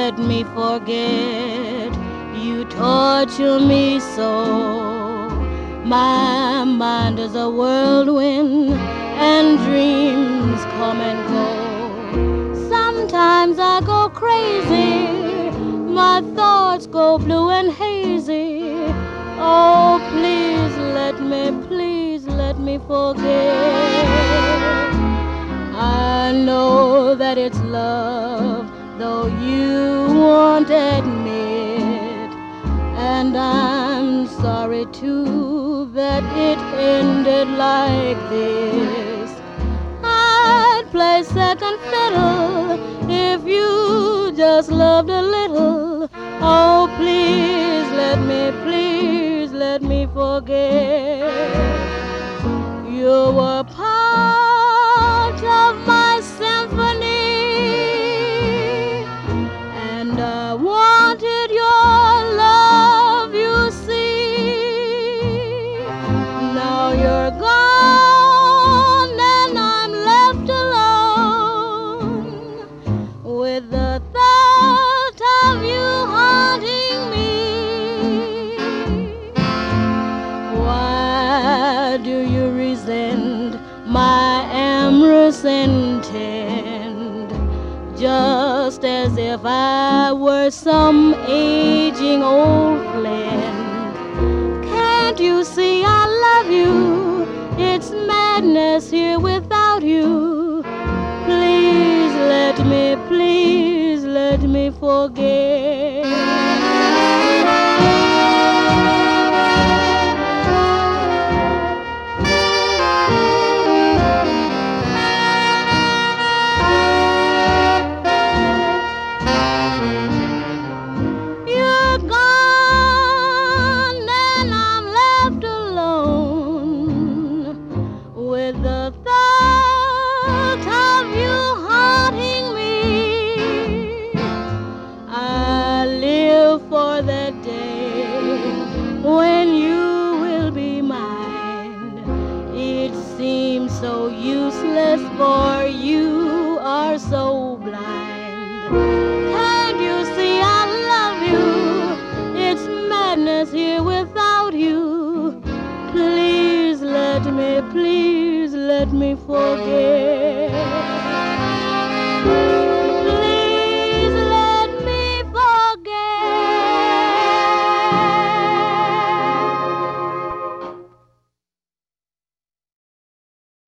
let me forget. You torture me so. My mind is a whirlwind and dreams come and go. Sometimes I go crazy, my thoughts go blue and hazy. Oh, please let me forget. I know that it's love, though you won't admit. And I'm sorry too that it ended like this. I'd play second fiddle if you just loved a little. Oh, please let me forget. You were part of my symphony, and I wanted your love, you see. Now you're gone and I'm left alone with the thought of you haunting me. Why do you resent my amorous intent, just as if I were some aging old friend? Can't you see I love you? It's madness here without you. Please let me forget. You're gone and I'm left alone with the thought of you haunting me. I live for that day when you will be mine. It seems so useless, for you are so blind. Can't you see I love you? It's madness here without you. Please let me forget.